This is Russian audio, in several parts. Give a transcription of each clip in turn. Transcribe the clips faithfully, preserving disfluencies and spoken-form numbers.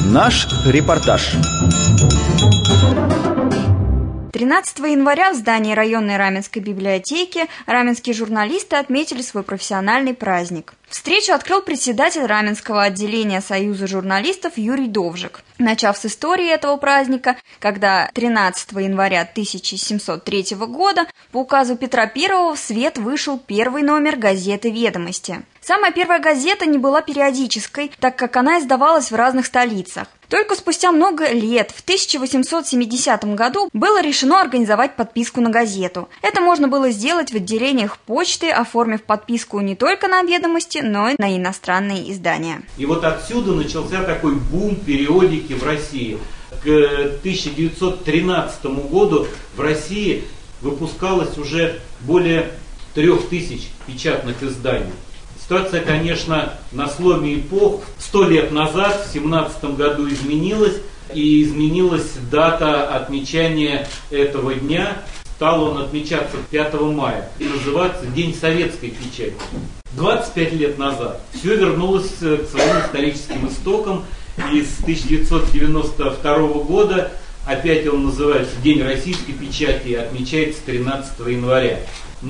Наш репортаж. тринадцатого января в здании районной Раменской библиотеки раменские журналисты отметили свой профессиональный праздник. Встречу открыл председатель Раменского отделения Союза журналистов Юрий Довжик, начав с истории этого праздника, когда тринадцатого января тысяча семьсот третьего года по указу Петра Первого в свет вышел первый номер газеты «Ведомости». Самая первая газета не была периодической, так как она издавалась в разных столицах. Только спустя много лет, в тысяча восемьсот семидесятом году, было решено организовать подписку на газету. Это можно было сделать в отделениях почты, оформив подписку не только на «Ведомости», но и на иностранные издания. И вот отсюда начался такой бум периодики в России. К тысяча девятьсот тринадцатому году в России выпускалось уже более трех тысяч печатных изданий. Ситуация, конечно, на сломе эпох. Сто лет назад, в семнадцатом году, изменилась, и изменилась дата отмечания этого дня. Стал он отмечаться пятого мая и называться День советской печати. двадцать пять лет назад все вернулось к своим историческим истокам, и с тысяча девятьсот девяносто второго года опять он называется День российской печати и отмечается тринадцатого января.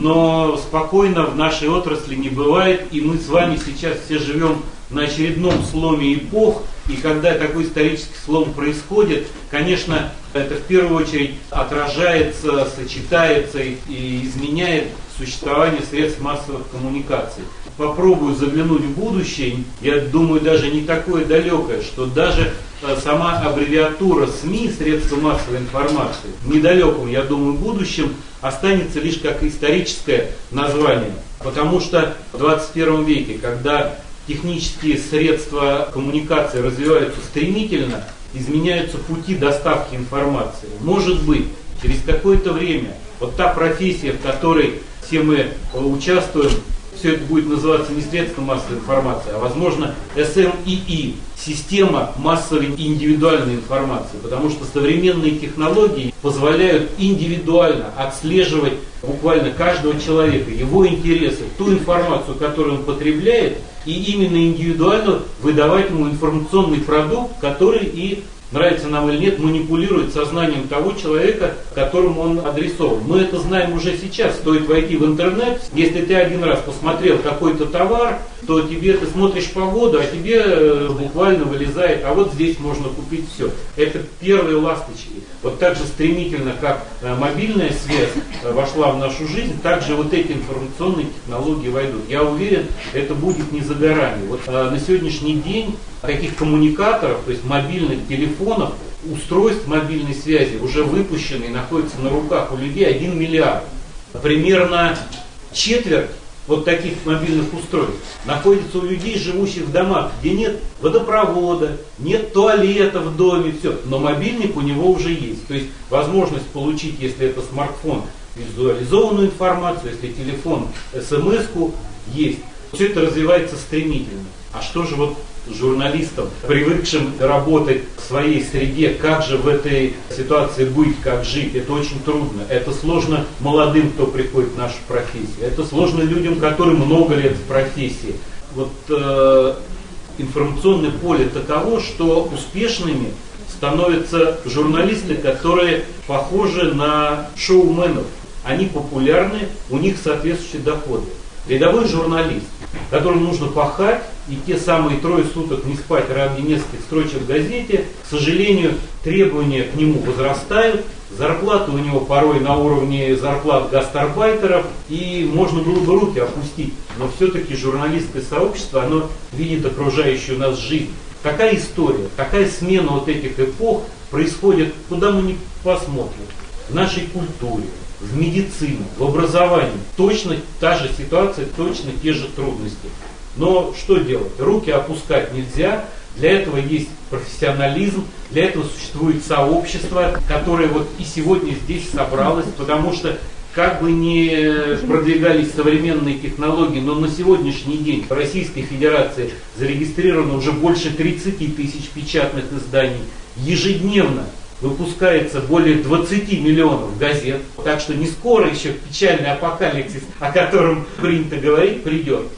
Но спокойно в нашей отрасли не бывает, и мы с вами сейчас все живем на очередном сломе эпох, и когда такой исторический слом происходит, конечно, это в первую очередь отражается, сочетается и изменяет существование средств массовых коммуникаций. Попробую заглянуть в будущее, я думаю, даже не такое далекое, что даже сама аббревиатура СМИ, средства массовой информации, в недалеком, я думаю, будущем останется лишь как историческое название. Потому что в двадцать первом веке, когда технические средства коммуникации развиваются стремительно, изменяются пути доставки информации. Может быть, через какое-то время вот та профессия, в которой все мы участвуем, все это будет называться не средством массовой информации, а, возможно, эс эм и и, система массовой индивидуальной информации, потому что современные технологии позволяют индивидуально отслеживать буквально каждого человека, его интересы, ту информацию, которую он потребляет, и именно индивидуально выдавать ему информационный продукт, который и, нравится нам или нет, манипулирует сознанием того человека, которому он адресован. Мы это знаем уже сейчас. Стоит войти в интернет, если ты один раз посмотрел какой-то товар, то тебе ты смотришь погоду, а тебе буквально вылезает, а вот здесь можно купить все. Это первые ласточки. Вот так же стремительно, как мобильная связь вошла в нашу жизнь, так же вот эти информационные технологии войдут. Я уверен, это будет не за горами. Вот на сегодняшний день таких коммуникаторов, то есть мобильных телефонов, устройств мобильной связи уже выпущены и находятся на руках у людей один миллиард. Примерно четверть вот таких мобильных устройств находится у людей, живущих в домах, где нет водопровода, нет туалета в доме, все. Но мобильник у него уже есть. То есть возможность получить, если это смартфон, визуализованную информацию, если телефон, смс-ку есть. Все это развивается стремительно. А что же вот журналистам, привыкшим работать в своей среде, как же в этой ситуации быть, как жить, это очень трудно. Это сложно молодым, кто приходит в нашу профессию. Это сложно людям, которые много лет в профессии. Вот э, информационное поле таково, что успешными становятся журналисты, которые похожи на шоуменов. Они популярны, у них соответствующие доходы. Рядовой журналист, которому нужно пахать и те самые трое суток не спать ради нескольких строчек в газете, к сожалению, требования к нему возрастают, зарплаты у него порой на уровне зарплат гастарбайтеров, и можно было бы руки опустить, но все-таки журналистское сообщество, оно видит окружающую нас жизнь. Какая история, какая смена вот этих эпох происходит, куда мы не посмотрим, в нашей культуре, в медицине, в образовании. Точно та же ситуация, точно те же трудности. Но что делать? Руки опускать нельзя. Для этого есть профессионализм, для этого существует сообщество, которое вот и сегодня здесь собралось, потому что как бы ни продвигались современные технологии, но на сегодняшний день в Российской Федерации зарегистрировано уже больше тридцати тысяч печатных изданий. Ежедневно выпускается более двадцати миллионов газет, так что не скоро еще печальный апокалипсис, о котором принято говорить, придет.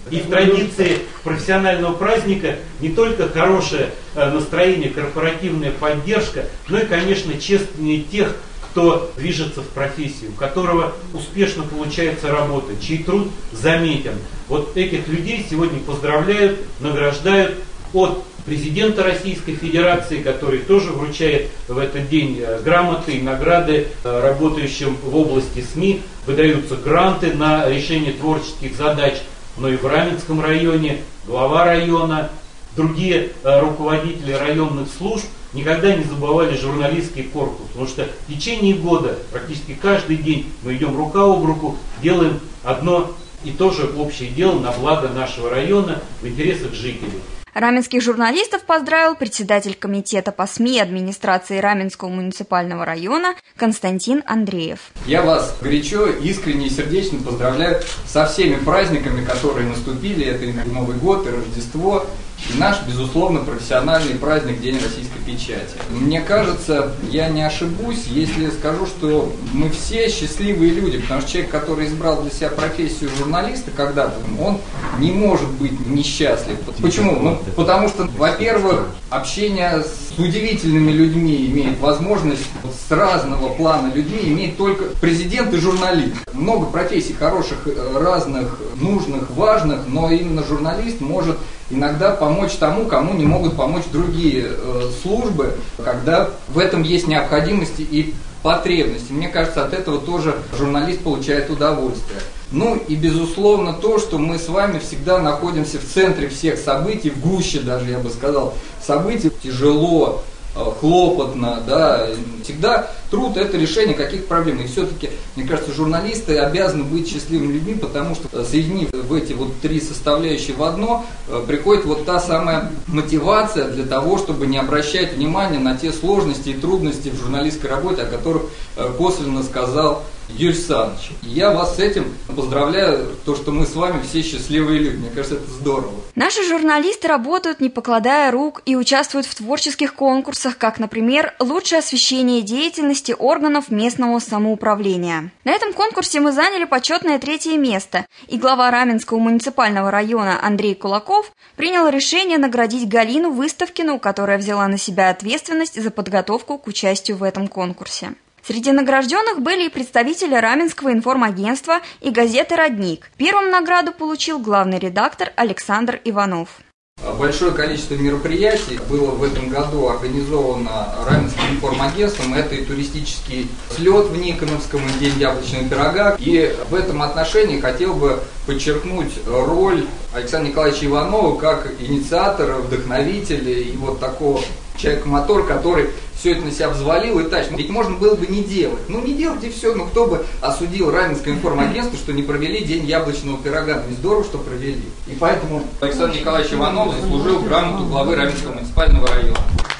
И в традиции профессионального праздника не только хорошее настроение, корпоративная поддержка, но и, конечно, чествование тех, кто движется в профессию, у которого успешно получается работа, чей труд заметен. Вот этих людей сегодня поздравляют, награждают от президента Российской Федерации, который тоже вручает в этот день грамоты и награды работающим в области СМИ, выдаются гранты на решение творческих задач, но и в Раменском районе глава района, другие руководители районных служб никогда не забывали журналистский корпус, потому что в течение года, практически каждый день мы идем рука об руку, делаем одно и то же общее дело на благо нашего района в интересах жителей. Раменских журналистов поздравил председатель комитета по СМИ администрации Раменского муниципального района Константин Андреев. Я вас горячо, искренне и сердечно поздравляю со всеми праздниками, которые наступили. Это и Новый год, и Рождество, и наш, безусловно, профессиональный праздник День российской печати. Мне кажется, я не ошибусь, если скажу, что мы все счастливые люди, потому что человек, который избрал для себя профессию журналиста когда-то, он не может быть несчастлив. Почему? Ну, потому что, во-первых, общение с удивительными людьми имеет возможность, с разного плана людьми имеет только президент и журналист. Много профессий хороших, разных, нужных, важных, но именно журналист может иногда помочь тому, кому не могут помочь другие э, службы, когда в этом есть необходимость и потребность. Мне кажется, от этого тоже журналист получает удовольствие. Ну и, безусловно, то, что мы с вами всегда находимся в центре всех событий, в гуще даже, я бы сказал, событий. Тяжело, хлопотно, да, всегда труд – это решение каких-то проблем. И все-таки, мне кажется, журналисты обязаны быть счастливыми людьми, потому что, соединив в эти вот три составляющие в одно, приходит вот та самая мотивация для того, чтобы не обращать внимания на те сложности и трудности в журналистской работе, о которых косвенно сказал Юрий Александрович. Я вас с этим поздравляю, то, что мы с вами все счастливые люди. Мне кажется, это здорово. Наши журналисты работают, не покладая рук, и участвуют в творческих конкурсах, как, например, «Лучшее освещение деятельности органов местного самоуправления». На этом конкурсе мы заняли почетное третье место, и глава Раменского муниципального района Андрей Кулаков принял решение наградить Галину Выставкину, которая взяла на себя ответственность за подготовку к участию в этом конкурсе. Среди награжденных были и представители Раменского информагентства и газеты «Родник». Первым награду получил главный редактор Александр Иванов. Большое количество мероприятий было в этом году организовано Раменским информагентством. Это и туристический слет в Никоновском, и День яблочного пирога. И в этом отношении хотел бы подчеркнуть роль Александра Николаевича Иванова как инициатора, вдохновителя и вот такого человека-мотор, который все это на себя взвалил и тащит. Ведь можно было бы не делать. Ну не делать и все, ну кто бы осудил Раменское информагентство, что не провели День яблочного пирога. Ну здорово, что провели. И поэтому Александр Николаевич Иванов заслужил грамоту главы Раменского муниципального района.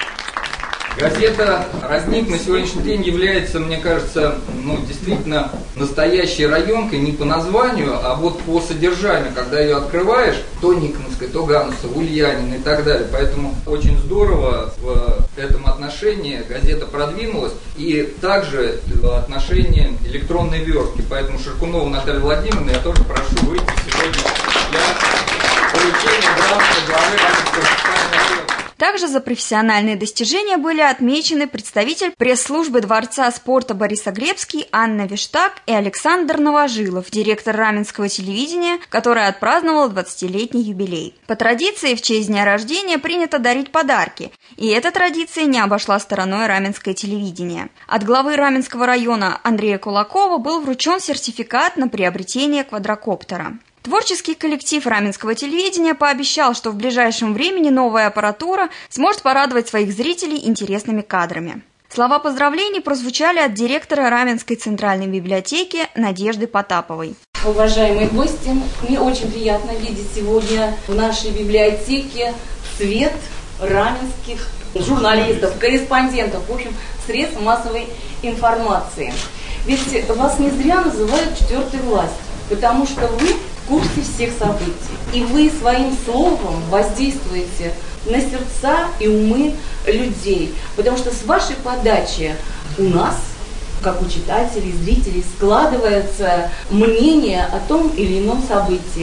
Газета «Родник» на сегодняшний день является, мне кажется, ну, действительно настоящей районкой не по названию, а вот по содержанию. Когда ее открываешь, то Никоновская, то Ганусова, Ульянина и так далее. Поэтому очень здорово в этом отношении газета продвинулась. И также в отношении электронной верстки. Поэтому Ширкунову Наталью Владимировну я тоже прошу выйти сегодня для получения грамоты главы Раменского муниципального района. Также за профессиональные достижения были отмечены представитель пресс-службы Дворца спорта Борисоглебский Анна Виштак и Александр Новожилов, директор Раменского телевидения, который отпраздновал двадцатилетний юбилей. По традиции, в честь дня рождения принято дарить подарки, и эта традиция не обошла стороной Раменское телевидение. От главы Раменского района Андрея Кулакова был вручен сертификат на приобретение квадрокоптера. Творческий коллектив Раменского телевидения пообещал, что в ближайшем времени новая аппаратура сможет порадовать своих зрителей интересными кадрами. Слова поздравлений прозвучали от директора Раменской центральной библиотеки Надежды Потаповой. Уважаемые гости, мне очень приятно видеть сегодня в нашей библиотеке цвет раменских журналистов, корреспондентов, в общем, средств массовой информации. Ведь вас не зря называют четвертой властью, потому что вы в курсе всех событий. И вы своим словом воздействуете на сердца и умы людей. Потому что с вашей подачи у нас, как у читателей, зрителей, складывается мнение о том или ином событии.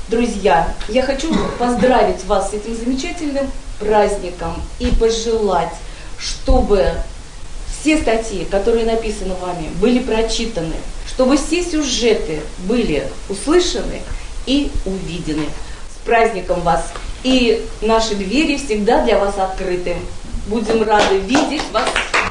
Друзья, я хочу поздравить вас с этим замечательным праздником и пожелать, чтобы все статьи, которые написаны вами, были прочитаны, чтобы все сюжеты были услышаны и увидены. С праздником вас! И наши двери всегда для вас открыты. Будем рады видеть вас.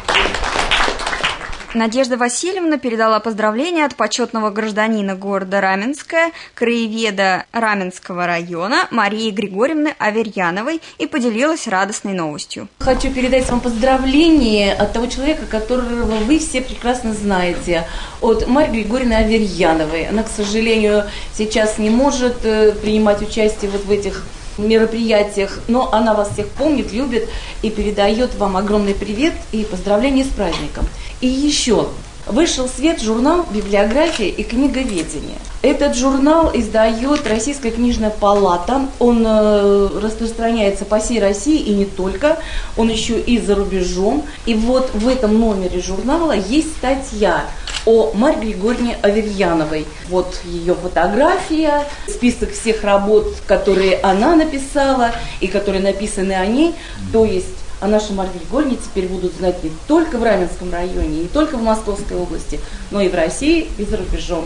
Надежда Васильевна передала поздравления от почетного гражданина города Раменское, краеведа Раменского района Марии Григорьевны Аверьяновой и поделилась радостной новостью. Хочу передать вам поздравления от того человека, которого вы все прекрасно знаете, от Марии Григорьевны Аверьяновой. Она, к сожалению, сейчас не может принимать участие вот в этих мероприятиях, но она вас всех помнит, любит и передает вам огромный привет и поздравления с праздником. И еще вышел в свет журнал «Библиография и книговедение». Этот журнал издает Российская книжная палата. Он э, распространяется по всей России и не только. Он еще и за рубежом. И вот в этом номере журнала есть статья о Марии Григорьевне Аверьяновой. Вот ее фотография, список всех работ, которые она написала и которые написаны о ней. То есть о нашей Марии Григорьевне теперь будут знать не только в Раменском районе, не только в Московской области, но и в России, и за рубежом.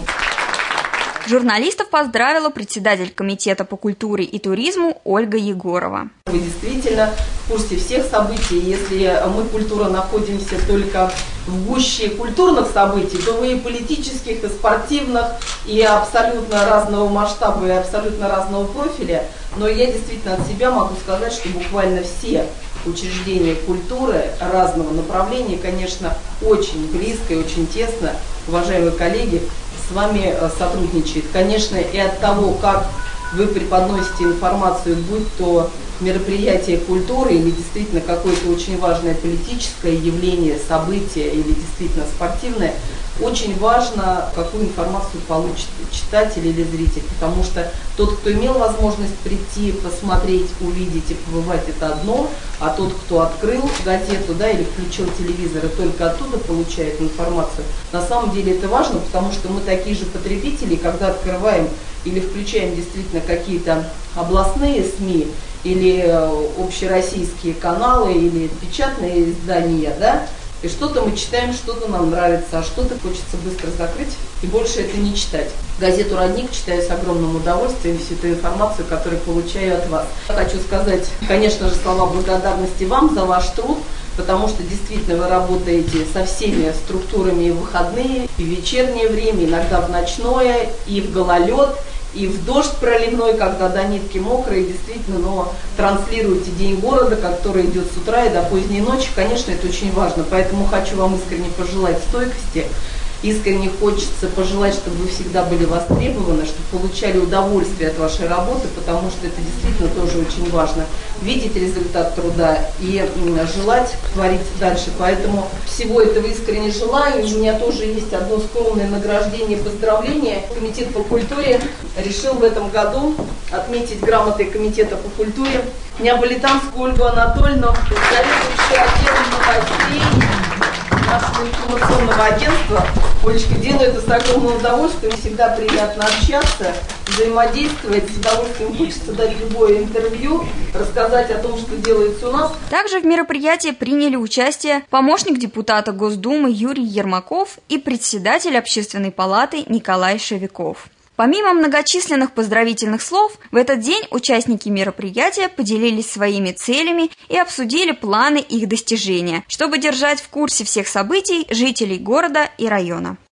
Журналистов поздравила председатель комитета по культуре и туризму Ольга Егорова. Вы действительно в курсе всех событий. Если мы, культура, находимся только в гуще культурных событий, то вы и политических, и спортивных, и абсолютно разного масштаба, и абсолютно разного профиля. Но я действительно от себя могу сказать, что буквально все учреждения культуры разного направления, конечно, очень близко и очень тесно, уважаемые коллеги, с вами сотрудничает. Конечно, и от того, как вы преподносите информацию, будь то мероприятие культуры или действительно какое-то очень важное политическое явление, событие или действительно спортивное, очень важно, какую информацию получит читатель или зритель, потому что тот, кто имел возможность прийти, посмотреть, увидеть и побывать, это одно, а тот, кто открыл газету, да, или включил телевизор и только оттуда получает информацию, на самом деле это важно, потому что мы такие же потребители, когда открываем или включаем действительно какие-то областные СМИ, или общероссийские каналы, или печатные издания, да, и что-то мы читаем, что-то нам нравится, а что-то хочется быстро закрыть и больше это не читать. Газету «Родник» читаю с огромным удовольствием, всю эту информацию, которую получаю от вас. Хочу сказать, конечно же, слова благодарности вам за ваш труд, потому что действительно вы работаете со всеми структурами и в выходные, и в вечернее время, иногда в ночное, и в гололед, и в дождь проливной, когда до нитки мокрые, действительно, но транслируете День города, который идет с утра и до поздней ночи, конечно, это очень важно. Поэтому хочу вам искренне пожелать стойкости, искренне хочется пожелать, чтобы вы всегда были востребованы, чтобы получали удовольствие от вашей работы, потому что это действительно тоже очень важно. Видеть результат труда и желать творить дальше. Поэтому всего этого искренне желаю. У меня тоже есть одно скромное награждение, поздравление. Комитет по культуре решил в этом году отметить грамотой Комитета по культуре Неаполитанскую Ольгу Анатольевну, заведующую отделом новостей нашего информационного агентства. Олечка, делаю это с огромным удовольствием. Всегда приятно общаться, взаимодействовать. С удовольствием хочется дать любое интервью, рассказать о том, что делается у нас. Также в мероприятии приняли участие помощник депутата Госдумы Юрий Ермаков и председатель Общественной палаты Николай Шевиков. Помимо многочисленных поздравительных слов, в этот день участники мероприятия поделились своими целями и обсудили планы их достижения, чтобы держать в курсе всех событий жителей города и района.